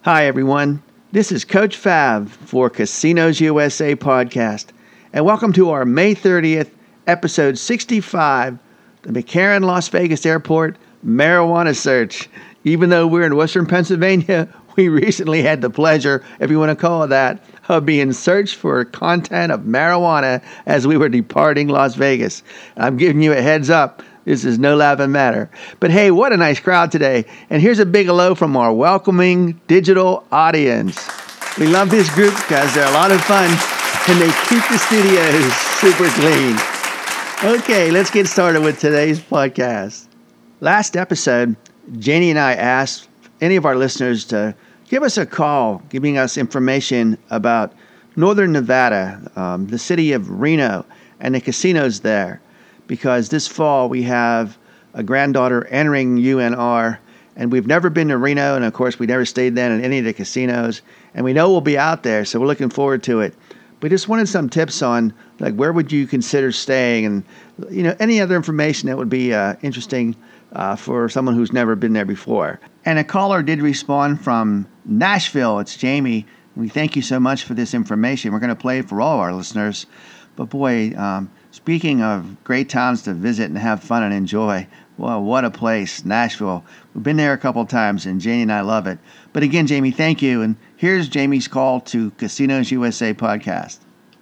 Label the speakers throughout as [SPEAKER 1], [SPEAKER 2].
[SPEAKER 1] Hi, everyone. This is Coach Fav for Casinos USA podcast, and welcome to our May 30th, episode 65, the McCarran Las Vegas Airport marijuana search. Even though we're in Western Pennsylvania, we recently had the pleasure, if you want to call it that, of being searched for content of marijuana as we were departing Las Vegas. I'm giving you a heads up. This is no laughing matter. But hey, what a nice crowd today. And here's a big hello from our welcoming digital audience. We love this group because they're a lot of fun and they keep the studios super clean. Okay, let's get started with today's podcast. Last episode, Janie and I asked any of our listeners to give us a call, giving us information about Northern Nevada, the city of Reno, and the casinos there. Because this fall we have a granddaughter entering UNR, and we've never been to Reno, and of course we never stayed then in any of the casinos, and we know we'll be out there, so we're looking forward to it. We just wanted some tips on like where would you consider staying, and any other information that would be interesting for someone who's never been there before. And a caller did respond from Nashville. It's Jamie. We thank you so much for this information. We're going to play it for all our listeners. But boy, speaking of great towns to visit and have fun and enjoy, well, what a place, Nashville. We've been there a couple of times, and Jamie and I love it. But again, Jamie, thank you. And here's Jamie's call to Casinos USA podcast.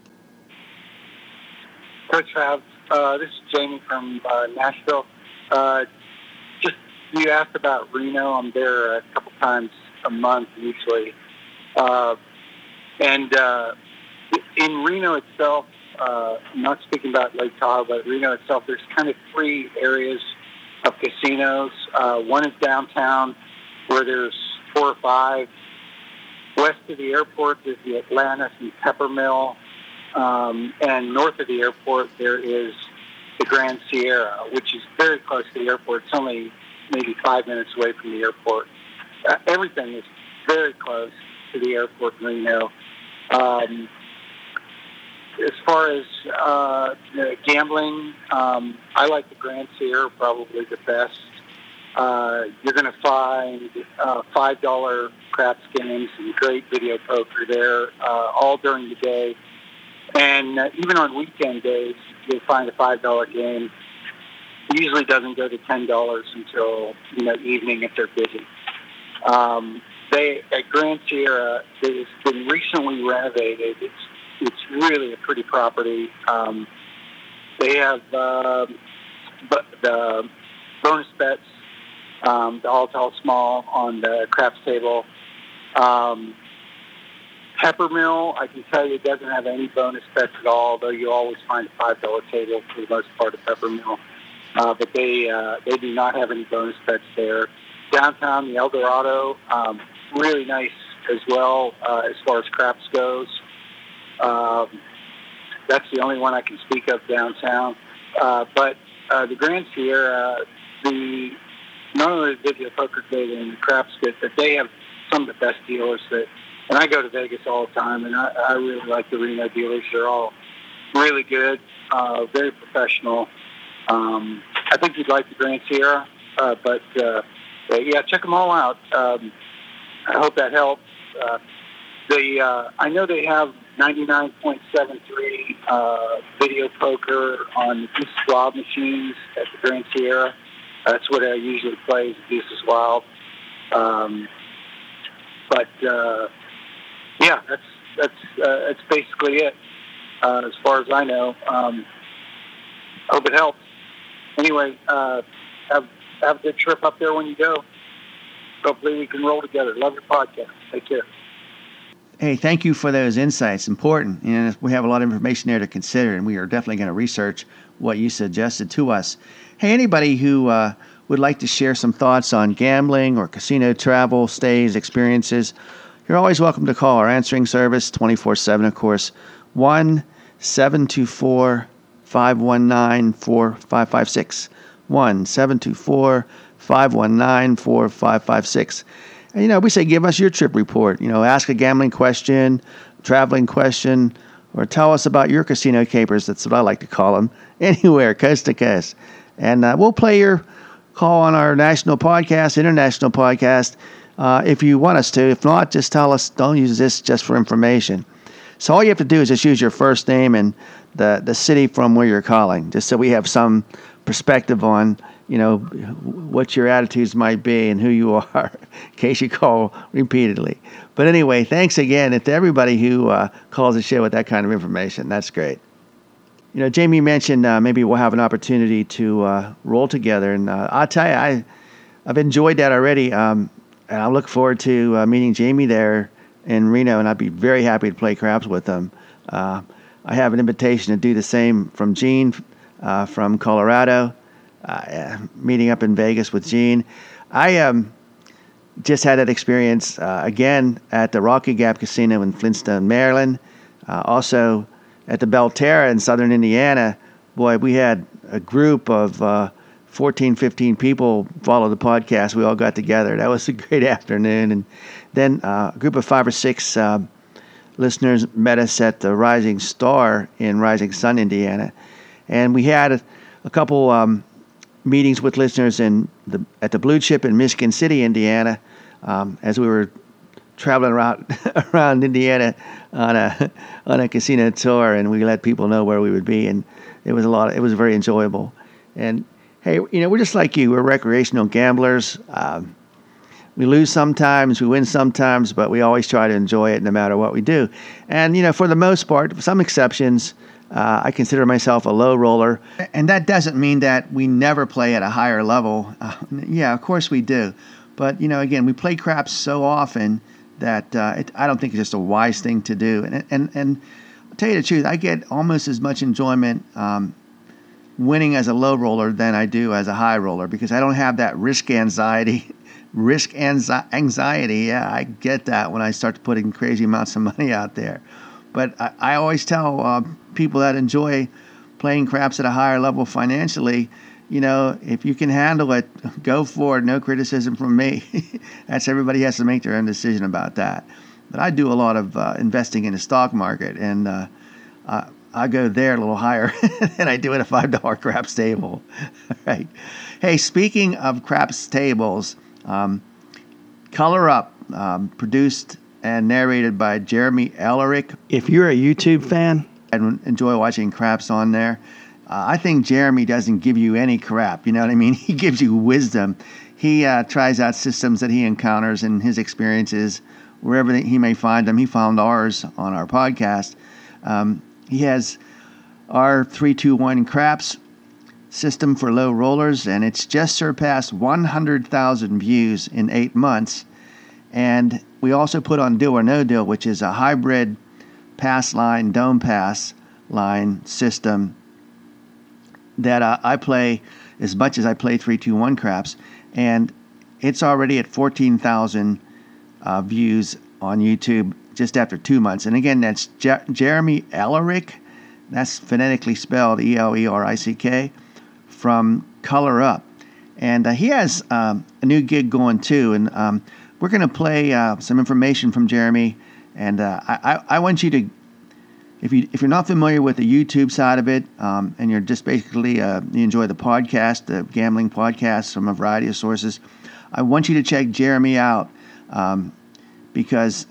[SPEAKER 2] Coach Fav, this is Jamie from Nashville. You asked about Reno. I'm there a couple times a month usually. In Reno itself, I'm not speaking about Lake Tahoe, but Reno itself, there's kind of three areas of casinos. One is downtown, where there's 4 or 5. West of the airport is the Atlantis and Peppermill. And north of the airport, there is the Grand Sierra, which is very close to the airport. It's only maybe 5 minutes away from the airport. Everything is very close to the airport in Reno. As far as gambling, I like the Grand Sierra probably the best. You're going to find $5 craps games and great video poker there all during the day. And even on weekend days, you'll find a $5 game. It usually doesn't go to $10 until evening if they're busy. At Grand Sierra, it's been recently renovated. It's really a pretty property. They have the bonus bets, the all small on the craps table. Peppermill, I can tell you, doesn't have any bonus bets at all, though you always find a $5 table for the most part of Peppermill. But they do not have any bonus bets there. Downtown, the El Dorado, really nice as well as far as craps goes. That's the only one I can speak of downtown. But the Grand Sierra, not only the video poker good and the craps good, but they have some of the best dealers and I go to Vegas all the time, and I really like the Reno dealers. They're all really good, very professional. I think you'd like the Grand Sierra, but check them all out. I hope that helps. I know they have 99.73 video poker on the Deuces Wild machines at the Grand Sierra. That's what I usually play, is Deuces Wild. That's basically it as far as I know. Hope it helps. Anyway, have a good trip up there when you go. Hopefully we can roll together. Love your podcast. Take care.
[SPEAKER 1] Hey, thank you for those insights. Important. We have a lot of information there to consider, and we are definitely going to research what you suggested to us. Hey, anybody who would like to share some thoughts on gambling or casino travel, stays, experiences, you're always welcome to call our answering service 24/7, of course, 1-724-519-4556. 1-724-519-4556. And, we say give us your trip report. Ask a gambling question, traveling question, or tell us about your casino capers. That's what I like to call them. Anywhere, coast to coast. And we'll play your call on our national podcast, international podcast, if you want us to. If not, just tell us. Don't use this just for information. So all you have to do is just use your first name and the city from where you're calling, just so we have some perspective on, what your attitudes might be and who you are, in case you call repeatedly. But anyway, thanks again to everybody who calls the show with that kind of information. That's great. Jamie mentioned maybe we'll have an opportunity to roll together, and I'll tell you, I've enjoyed that already, and I look forward to meeting Jamie there in Reno, and I'd be very happy to play craps with them. I have an invitation to do the same from Gene from Colorado, meeting up in Vegas with Gene. I just had that experience again at the Rocky Gap Casino in Flintstone, Maryland. Also at the Belterra in southern Indiana. Boy, we had a group of 14, 15 people follow the podcast. We all got together. That was a great afternoon. And then a group of 5 or 6 listeners met us at the Rising Star in Rising Sun, Indiana. And we had a couple meetings with listeners at the Blue Chip in Michigan City, Indiana, as we were traveling around Indiana on a casino tour, and we let people know where we would be, and it was very enjoyable. And hey, we're just like you. We're recreational gamblers. We lose sometimes, we win sometimes, but we always try to enjoy it no matter what we do. And for the most part, some exceptions, I consider myself a low roller, and that doesn't mean that we never play at a higher level. Yeah, of course we do. But, again, we play craps so often that I don't think it's just a wise thing to do. And I'll tell you the truth, I get almost as much enjoyment winning as a low roller than I do as a high roller, because I don't have that risk anxiety. Yeah, I get that when I start putting crazy amounts of money out there. But I always tell people that enjoy playing craps at a higher level financially, if you can handle it, go for it. No criticism from me. Everybody has to make their own decision about that. But I do a lot of investing in the stock market, and I go there a little higher than I do at a $5 craps table. Right. Hey, speaking of craps tables, Color Up, produced and narrated by Jeremy Ellerick. If you're a YouTube fan and enjoy watching craps on there, I think Jeremy doesn't give you any crap. You know what I mean? He gives you wisdom. He tries out systems that he encounters in his experiences, wherever he may find them. He found ours on our podcast. He has our 3-2-1 craps system for low rollers, and it's just surpassed 100,000 views in 8 months. And we also put on Deal or No Deal, which is a hybrid pass line, dome pass line system that I play as much as I play 3-2-1 craps, and it's already at 14,000 views on YouTube just after 2 months. And again, that's Jeremy Ellerick. That's phonetically spelled Elerick, from Color Up. And he has a new gig going too, and we're going to play some information from Jeremy. And I want you to, if you're not familiar with the YouTube side of it, and you're just basically you enjoy the podcast, the gambling podcast from a variety of sources, I want you to check Jeremy out, because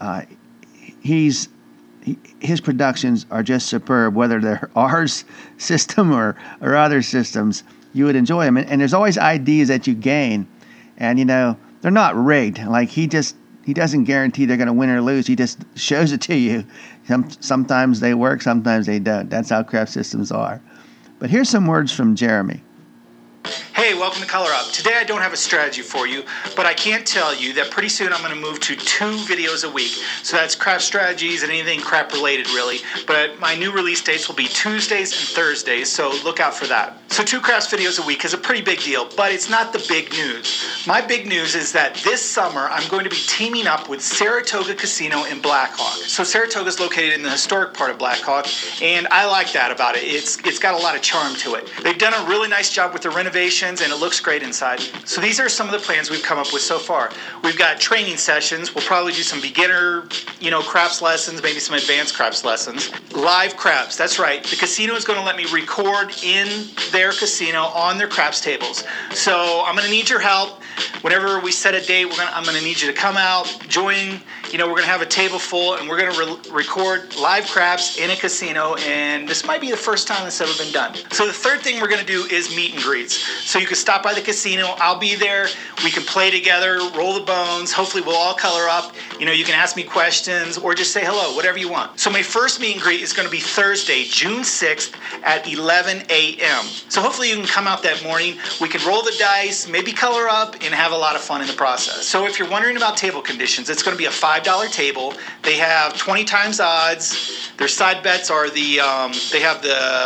[SPEAKER 1] his productions are just superb. Whether they're ours system or other systems, you would enjoy them. And there's always ideas that you gain, and they're not rigged. Like he doesn't guarantee they're going to win or lose. He just shows it to you. Sometimes they work, sometimes they don't. That's how craft systems are. But here's some words from Jeremy.
[SPEAKER 3] Hey, welcome to Color Up. Today I don't have a strategy for you, but I can tell you that pretty soon I'm going to move to 2 videos a week. So that's craft strategies and anything crap related, really. But my new release dates will be Tuesdays and Thursdays, so look out for that. So 2 crafts videos a week is a pretty big deal, but it's not the big news. My big news is that this summer I'm going to be teaming up with Saratoga Casino in Blackhawk. So Saratoga is located in the historic part of Blackhawk, and I like that about it. It's got a lot of charm to it. They've done a really nice job with the renovation renovations, and it looks great inside. So these are some of the plans we've come up with so far. We've got training sessions. We'll probably do some beginner, craps lessons, maybe some advanced craps lessons. Live craps, that's right. The casino is going to let me record in their casino on their craps tables. So I'm going to need your help. Whenever we set a date, I'm going to need you to come out, join. We're going to have a table full, and we're going to record live craps in a casino, and this might be the first time that's ever been done. So the third thing we're going to do is meet and greets. So you can stop by the casino. I'll be there. We can play together, roll the bones. Hopefully we'll all color up. You can ask me questions or just say hello, whatever you want. So my first meet and greet is going to be Thursday, June 6th at 11 a.m. So hopefully you can come out that morning. We can roll the dice, maybe color up, and have a lot of fun in the process. So if you're wondering about table conditions, it's going to be a $5 table. They have 20 times odds. Their side bets are they have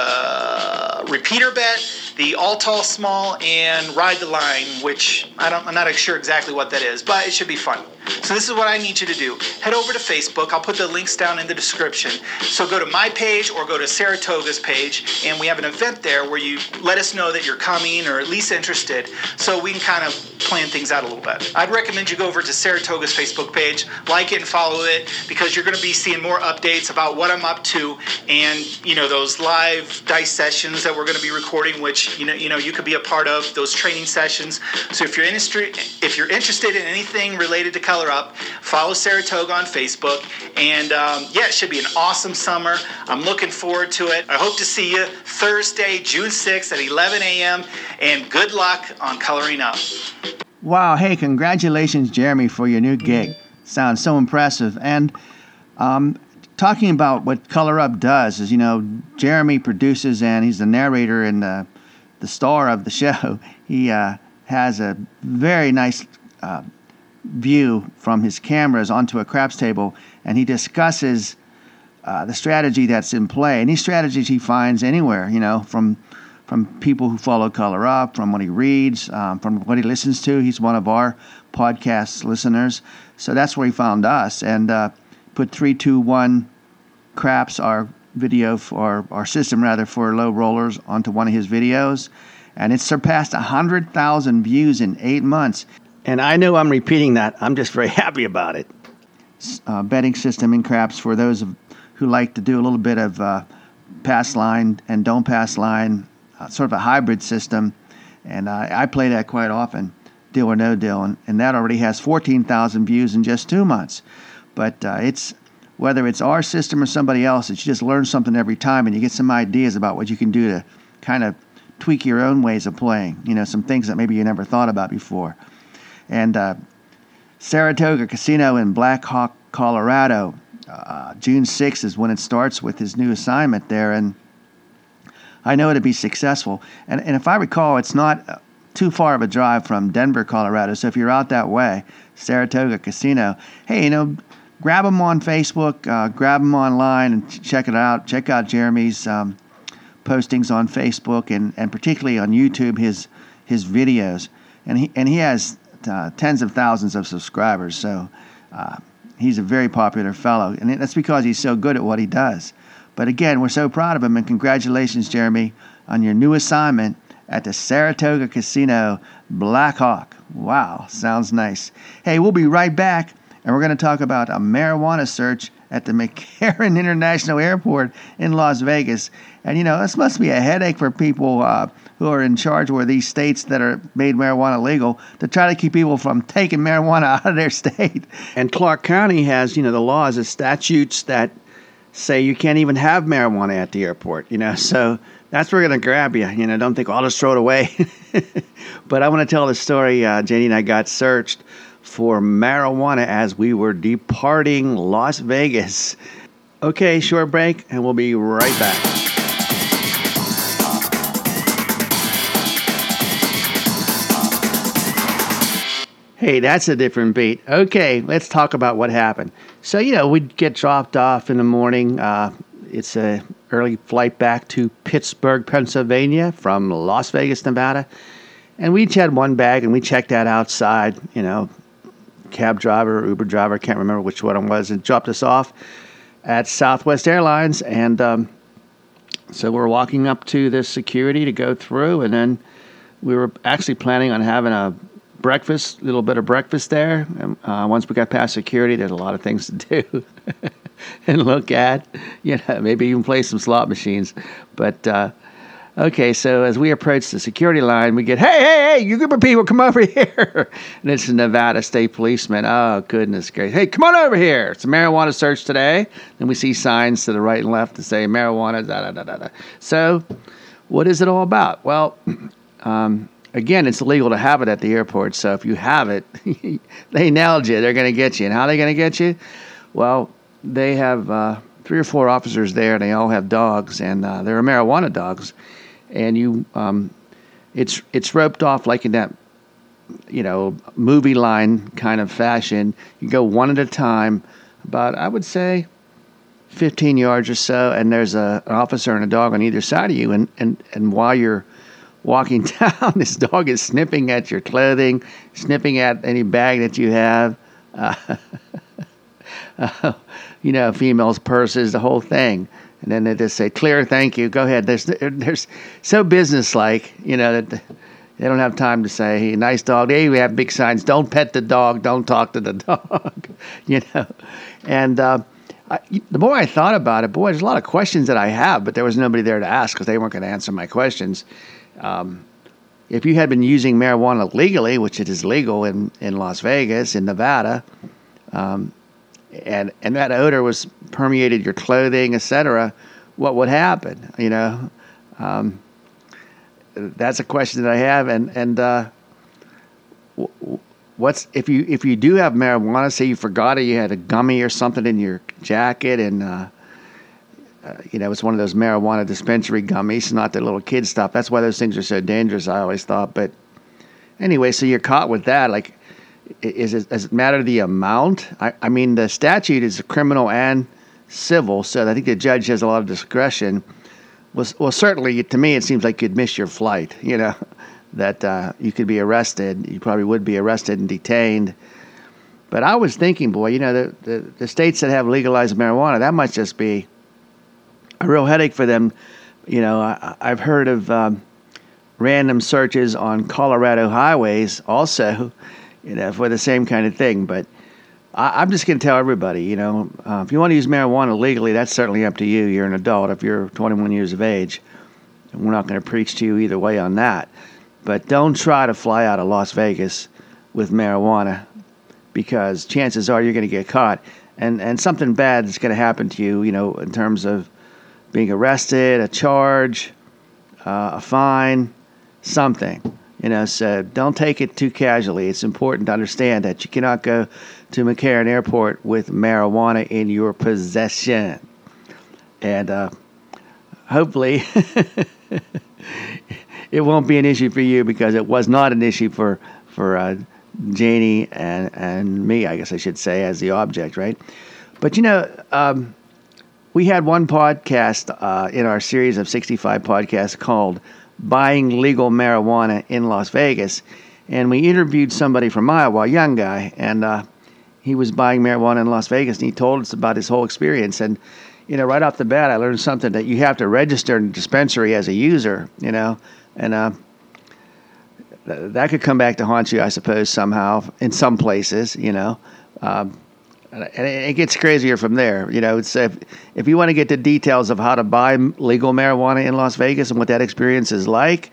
[SPEAKER 3] the repeater bet, the all tall small, and ride the line, which I'm not sure exactly what that is, but it should be fun. So this is what I need you to do. Head over to Facebook. I'll put the links down in the description. So go to my page or go to Saratoga's page, and we have an event there where you let us know that you're coming or at least interested, so we can kind of plan things out a little bit. I'd recommend you go over to Saratoga's Facebook page, like it and follow it, because you're going to be seeing more updates about what I'm up to, and those live dice sessions that we're going to be recording, which you could be a part of those training sessions. So if you're interested in anything related to Color Up, follow Saratoga on Facebook, and it should be an awesome summer. I'm looking forward to it. I hope to see you Thursday, June 6th at 11 a.m., and good luck on coloring up.
[SPEAKER 1] Wow, hey, congratulations, Jeremy, for your new gig. Sounds so impressive. And talking about what Color Up does is, Jeremy produces, and he's the narrator and the star of the show. He has a very nice view from his cameras onto a craps table, and he discusses the strategy that's in play. Any strategies he finds anywhere, from people who follow Color Up, from what he reads, from what he listens to. He's one of our podcast listeners. So that's where he found us, and put 3, 2, 1 craps, our video for our system for low rollers, onto one of his videos. And it's surpassed 100,000 views in 8 months. And I know I'm repeating that. I'm just very happy about it. Betting system in craps for those who like to do a little bit of pass line and don't pass line, sort of a hybrid system. And I play that quite often, deal or no deal. And that already has 14,000 views in just 2 months. But it's whether it's our system or somebody else's, you just learn something every time, and you get some ideas about what you can do to kind of tweak your own ways of playing, some things that maybe you never thought about before. And Saratoga Casino in Black Hawk, Colorado, June 6th is when it starts with his new assignment there, and I know it'll be successful. And if I recall, it's not too far of a drive from Denver, Colorado, so if you're out that way, Saratoga Casino, hey, grab them on Facebook, grab them online, and check it out. Check out Jeremy's postings on Facebook and particularly on YouTube, his videos. And he has tens of thousands of subscribers, so he's a very popular fellow. And that's because he's so good at what he does. But again, we're so proud of him, and congratulations, Jeremy, on your new assignment at the Saratoga Casino, Black Hawk. Wow, sounds nice. Hey, we'll be right back. And we're going to talk about a marijuana search at the McCarran International Airport in Las Vegas. And, this must be a headache for people who are in charge of these states that are made marijuana legal to try to keep people from taking marijuana out of their state. And Clark County has, the laws and statutes that say you can't even have marijuana at the airport, So that's where we're going to grab you. Don't think, I'll just throw it away. But I want to tell the story. Janie and I got searched for marijuana as we were departing Las Vegas. Okay, short break, and we'll be right back. Hey, that's a different beat. Okay, let's talk about what happened. So, we'd get dropped off in the morning. It's a early flight back to Pittsburgh, Pennsylvania from Las Vegas, Nevada. And we each had one bag, and we checked that outside, cab driver, Uber driver, can't remember which one it was, and dropped us off at Southwest Airlines. And so we're walking up to the security to go through, and then we were actually planning on having a little bit of breakfast there. And once we got past security, there's a lot of things to do and look at. Maybe even play some slot machines. But okay, so as we approach the security line, we get, hey, you group of people, come over here. And it's a Nevada State Policeman. Oh, goodness gracious. Hey, come on over here. It's a marijuana search today. And we see signs to the right and left that say marijuana, da-da-da-da-da. So what is it all about? Well, again, it's illegal to have it at the airport. So if you have it, they nailed you. They're going to get you. And how are they going to get you? Well, they have 3 or 4 officers there, and they all have dogs, and they're marijuana dogs. And it's roped off like in that, movie line kind of fashion. You go one at a time, about, I would say, 15 yards or so, and there's an officer and a dog on either side of you. And while you're walking down, this dog is sniffing at your clothing, sniffing at any bag that you have, females' purses, the whole thing. And then they just say, clear, thank you, go ahead. There's so businesslike, that they don't have time to say, hey, nice dog. Hey, we have big signs, don't pet the dog, don't talk to the dog, And the more I thought about it, boy, there's a lot of questions that I have, but there was nobody there to ask because they weren't going to answer my questions. If you had been using marijuana legally, which it is legal in Las Vegas, in Nevada, and that odor was permeated your clothing, etc., what would happen? That's a question that I have. And what's if you do have marijuana? Say you forgot it, you had a gummy or something in your jacket, and it's one of those marijuana dispensary gummies, not the little kid stuff. That's why those things are so dangerous, I always thought. But anyway, so you're caught with that. Like, does it matter the amount? I mean, the statute is criminal and civil, so I think the judge has a lot of discretion. Well, certainly, to me, it seems like you'd miss your flight, that you could be arrested. You probably would be arrested and detained. But I was thinking, boy, the states that have legalized marijuana, that must just be a real headache for them. I've heard of random searches on Colorado highways also, for the same kind of thing. But I'm just going to tell everybody, if you want to use marijuana legally, that's certainly up to you. You're an adult if you're 21 years of age. And we're not going to preach to you either way on that. But don't try to fly out of Las Vegas with marijuana, because chances are you're going to get caught. And something bad is going to happen to you, in terms of being arrested, a charge, a fine, something. So don't take it too casually. It's important to understand that you cannot go to McCarran Airport with marijuana in your possession. And hopefully it won't be an issue for you, because it was not an issue for Janie and me, I guess I should say, as the object, right? But, we had one podcast in our series of 65 podcasts called Buying Legal Marijuana in Las Vegas. And we interviewed somebody from Iowa, a young guy, and he was buying marijuana in Las Vegas, and he told us about his whole experience. And, right off the bat, I learned something, that you have to register in a dispensary as a user, and that could come back to haunt you, I suppose, somehow, in some places, and it gets crazier from there. It's if you want to get the details of how to buy legal marijuana in Las Vegas and what that experience is like,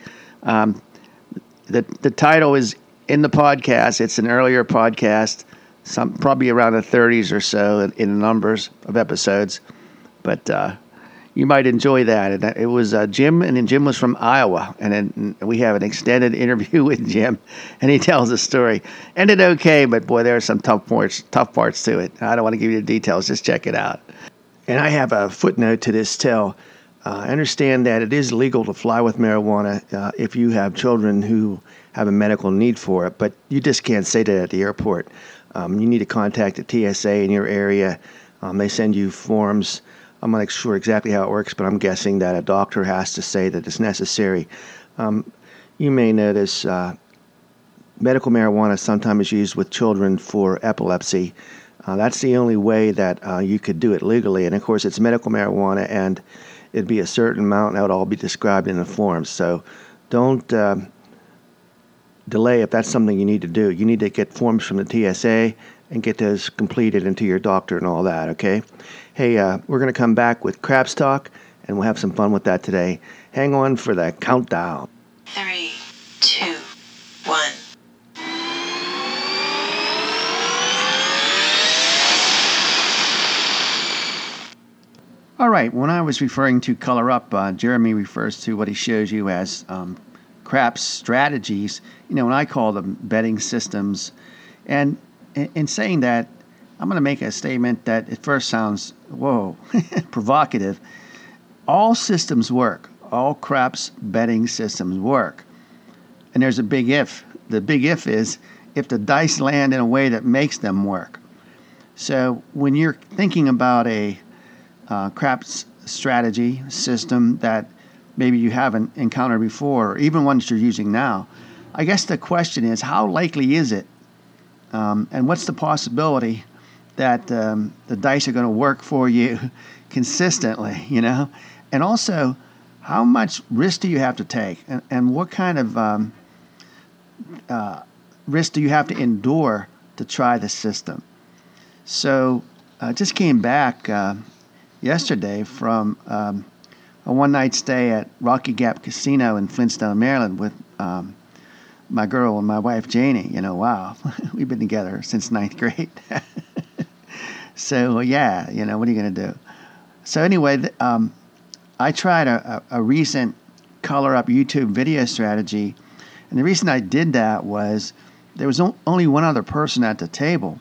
[SPEAKER 1] the title is in the podcast. It's an earlier podcast, probably around the 30s or so in the numbers of episodes. But you might enjoy that. And it was Jim, and then Jim was from Iowa. And then we have an extended interview with Jim, and he tells a story. Ended okay, but boy, there are some tough parts to it. I don't want to give you the details. Just check it out. And I have a footnote to this tell. I understand that it is legal to fly with marijuana if you have children who have a medical need for it, but you just can't say that at the airport. You need to contact the TSA in your area. They send you forms. I'm not sure exactly how it works, but I'm guessing that a doctor has to say that it's necessary. You may notice medical marijuana sometimes is used with children for epilepsy. That's the only way that you could do it legally. And, of course, it's medical marijuana, and it'd be a certain amount, and that would all be described in the forms. So don't delay if that's something you need to do. You need to get forms from the TSA and get those completed into your doctor and all that, okay? Hey, we're going to come back with Craps Talk, and we'll have some fun with that today. Hang on for the countdown.
[SPEAKER 4] 3, 2, 1.
[SPEAKER 1] All right, when I was referring to Color Up, Jeremy refers to what he shows you as craps strategies, and I call them betting systems. And in saying that, I'm going to make a statement that at first sounds, whoa, provocative. All systems work. All craps betting systems work. And there's a big if. The big if is if the dice land in a way that makes them work. So when you're thinking about a craps strategy system that maybe you haven't encountered before, or even ones you're using now, I guess the question is, how likely is it? And what's the possibility that the dice are going to work for you consistently, And also, how much risk do you have to take? And what kind of risk do you have to endure to try the system? So I just came back yesterday from a one-night stay at Rocky Gap Casino in Flintstone, Maryland with my girl and my wife, Janie. Wow, we've been together since 9th grade. So, yeah, what are you going to do? So anyway, I tried a recent Color Up YouTube video strategy, and the reason I did that was there was only one other person at the table.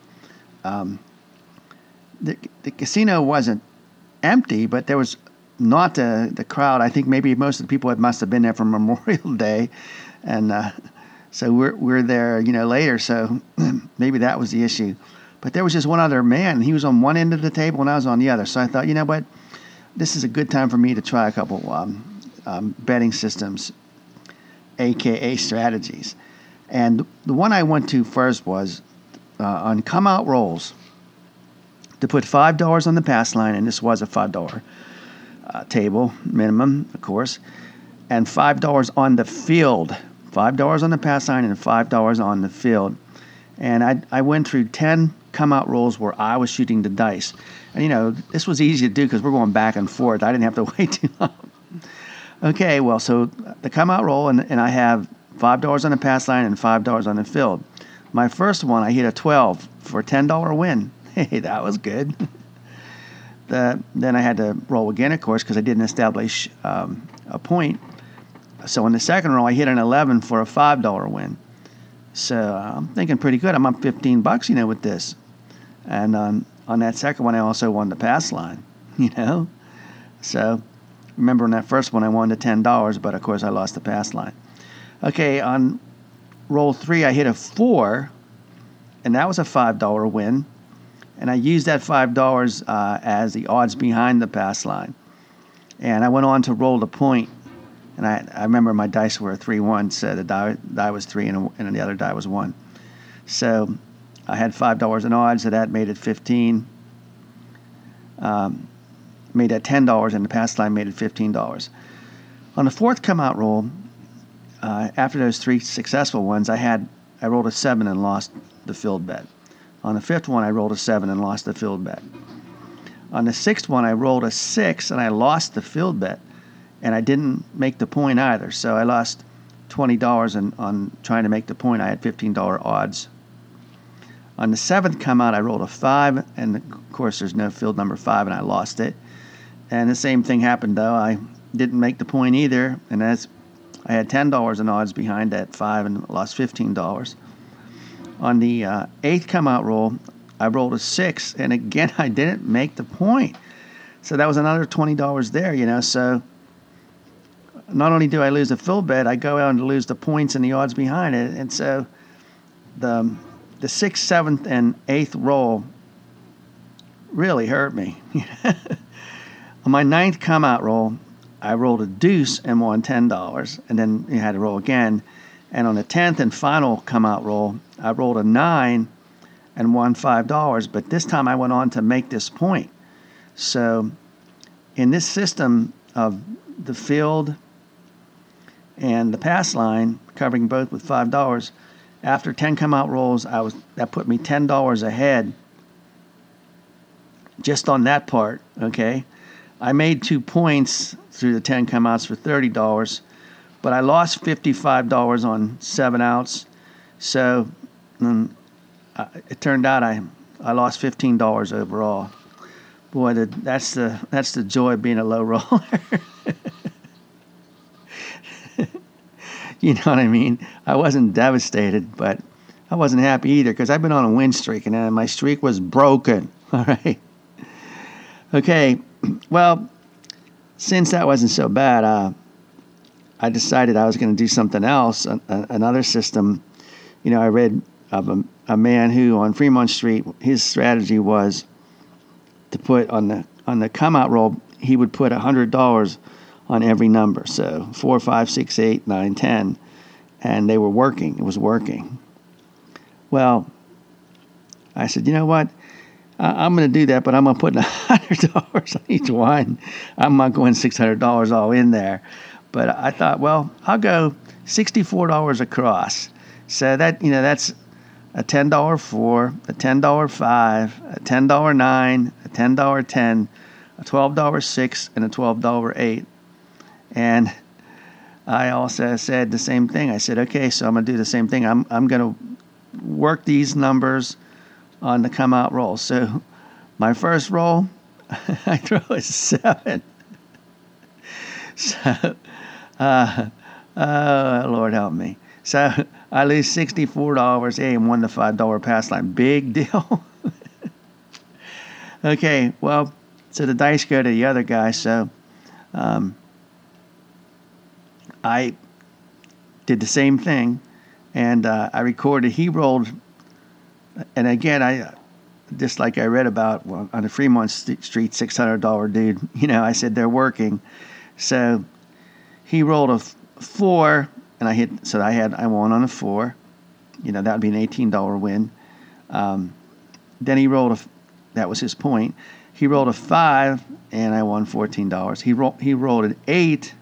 [SPEAKER 1] The casino wasn't empty, but there was not the crowd. I think maybe most of the people must have been there for Memorial Day, and so we're there, later. So maybe that was the issue. But there was just one other man. He was on one end of the table, and I was on the other. So I thought, what, this is a good time for me to try a couple betting systems, aka strategies. And the one I went to first was on come out rolls, to put $5 on the pass line, and this was a $5 table minimum, of course, and $5 on the field. $5 on the pass line and $5 on the field. And I went through 10 come out rolls where I was shooting the dice. And, this was easy to do because we're going back and forth. I didn't have to wait too long. Okay, well, so the come out roll, and I have $5 on the pass line and $5 on the field. My first one, I hit a 12 for a $10 win. Hey, that was good. Then I had to roll again, of course, because I didn't establish a point. So in the second roll, I hit an 11 for a $5 win. So I'm thinking pretty good. I'm up $15, with this. And on that second one, I also won the pass line, So remember on that first one, I won the $10, but of course I lost the pass line. Okay, on roll 3, I hit a 4, and that was a $5 win. And I used that $5 as the odds behind the pass line. And I went on to roll the point. And I remember my dice were 3-1, so the die was 3 and the other die was 1. So I had $5 in odds, so that made it 15. Made that $10, and the pass line made it $15. On the fourth come out roll, after those 3 successful ones, I rolled a 7 and lost the field bet. On the fifth one, I rolled a 7 and lost the field bet. On the sixth one, I rolled a 6 and I lost the field bet. And I didn't make the point either. So I lost $20 on trying to make the point. I had $15 odds. On the seventh come out, I rolled a 5. And, of course, there's no field number 5, and I lost it. And the same thing happened, though. I didn't make the point either. And I had $10 in odds behind that 5 and lost $15. On the eighth come out roll, I rolled a 6. And, again, I didn't make the point. So that was another $20 there, So not only do I lose the field bet, I go out and lose the points and the odds behind it. And so the 6th, 7th, and 8th roll really hurt me. On my 9th come out roll, I rolled a deuce and won $10. And then you had to roll again. And on the 10th and final come out roll, I rolled a 9 and won $5. But this time I went on to make this point. So in this system of the field and the pass line, covering both with $5. After 10 come out rolls, that put me $10 ahead just on that part, okay? I made 2 points through the 10 come outs for $30, but I lost $55 on 7 outs. So it turned out I lost $15 overall. Boy, that's the joy of being a low roller. You know what I mean? I wasn't devastated, but I wasn't happy either because I've been on a win streak, and my streak was broken. All right. Okay. Well, since that wasn't so bad, I decided I was going to do something else, another system. You know, I read of a man who on Fremont Street, his strategy was to put on the come out roll, he would put $100 on every number. So 4, 5, 6, 8, 9, 10. And they were working. It was working. Well, I said, you know what? I'm going to do that, but I'm going to put $100 on each one. I'm not going $600 all in there. But I thought, well, I'll go $64 across. So that's a $10 4, a $10 5, a $10 9, a $10 10, a $12 6, and a $12 8. And I also said the same thing. I said, okay, so I'm going to do the same thing. I'm going to work these numbers on the come out roll. So my first roll, I throw a 7. So, Lord help me. So I lose $64, and won the $5 pass line. Big deal. Okay, well, so the dice go to the other guy. So I did the same thing, and I recorded. He rolled, and again, I just like I read about on the Fremont Street $600 dude. You know, I said they're working. So he rolled a 4, and I hit. So I won on a 4. You know, that would be an $18 win. Then he rolled that was his point. He rolled a 5, and I won $14. He rolled an 8.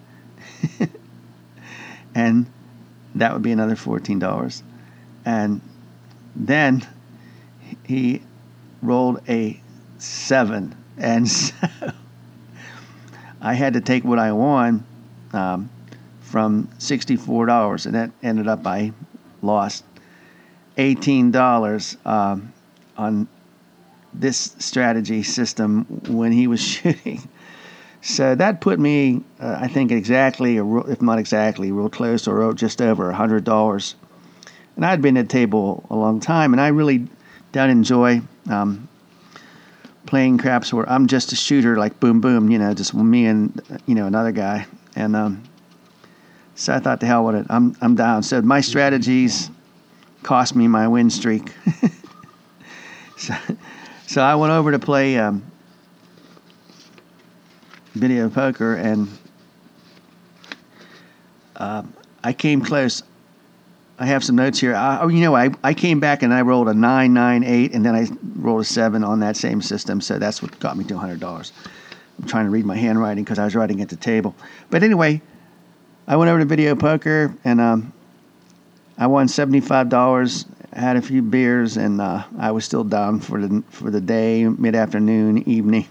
[SPEAKER 1] And that would be another $14. And then he rolled a 7. And so I had to take what I won from $64. And that ended up I lost $18 on this strategy system when he was shooting. So that put me, I think, exactly, if not exactly, real close or just over $100. And I'd been at the table a long time, and I really don't enjoy playing craps where I'm just a shooter, like boom, boom, you know, just me and, you know, another guy. And so I thought, the hell with it, I'm down. So my strategies cost me my win streak. So I went over to play video poker, and I came close. I have some notes here. I came back and I rolled a 9, 9, 8, and then I rolled a 7 on that same system. So that's what got me to $100. I'm trying to read my handwriting because I was writing at the table. But anyway, I went over to video poker, and I won $75. Had a few beers, and I was still down for the day, mid-afternoon, evening.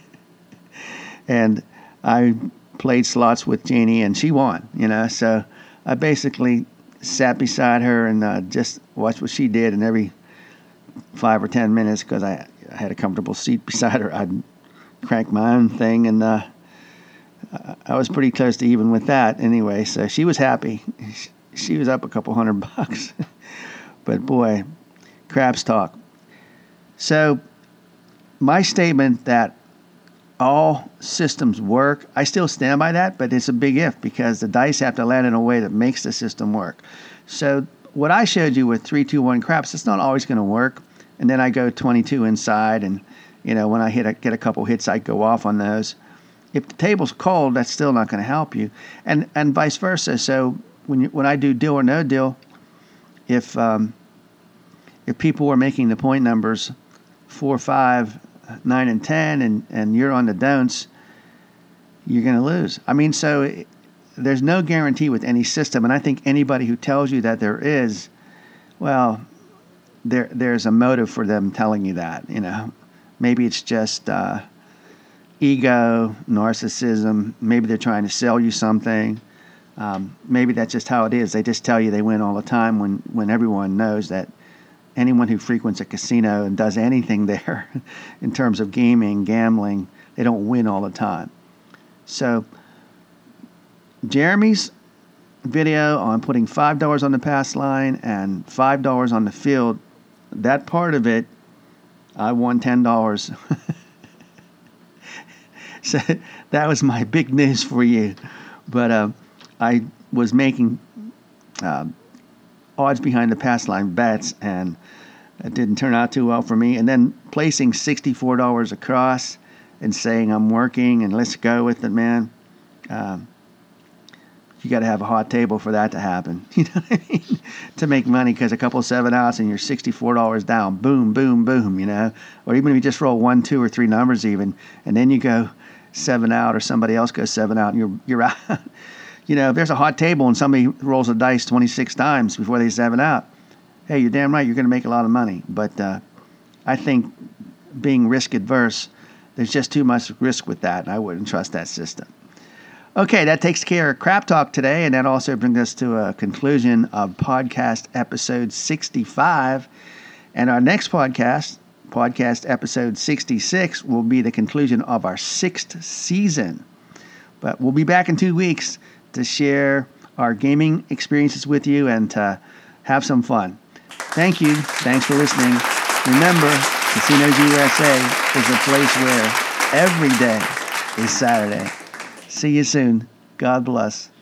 [SPEAKER 1] And I played slots with Jeannie, and she won, you know. So I basically sat beside her and just watched what she did. And every 5 or 10 minutes, because I had a comfortable seat beside her, I'd crank my own thing. And I was pretty close to even with that anyway. So she was happy. She was up a couple $100. But boy, craps talk. So my statement that all systems work, I still stand by that, but it's a big if, because the dice have to land in a way that makes the system work. So what I showed you with 3, 2, 1 craps, it's not always going to work. And then I go 22 inside, and you know, when I get a couple hits, I go off on those. If the table's cold, that's still not going to help you, and vice versa. So when I do deal or no deal, if people were making the point numbers 4, 5, 9, and 10, and you're on the don'ts, you're going to lose. I mean, so there's no guarantee with any system, and I think anybody who tells you that there is, well, there's a motive for them telling you that. Maybe it's just ego, narcissism. Maybe they're trying to sell you something. Maybe that's just how it is. They just tell you they win all the time when everyone knows that anyone who frequents a casino and does anything there in terms of gaming, gambling, they don't win all the time. So Jeremy's video on putting $5 on the pass line and $5 on the field, that part of it, I won $10. So that was my big news for you. But I was making odds behind the pass line bets, and it didn't turn out too well for me. And then placing $64 across and saying I'm working and let's go with it, man. You got to have a hot table for that to happen. You know what I mean? To make money, because a couple of 7-outs and you're $64 down. Boom, boom, boom, Or even if you just roll 1, 2, or 3 numbers even, and then you go 7 out or somebody else goes 7 out and you're out. If there's a hot table and somebody rolls a dice 26 times before they 7 out, hey, you're damn right you're going to make a lot of money. But I think being risk adverse, there's just too much risk with that, and I wouldn't trust that system. Okay, that takes care of Crap Talk today, and that also brings us to a conclusion of podcast episode 65. And our next podcast episode 66, will be the conclusion of our 6th season. But we'll be back in 2 weeks to share our gaming experiences with you and to have some fun. Thank you. Thanks for listening. Remember, Casinos USA is a place where every day is Saturday. See you soon. God bless.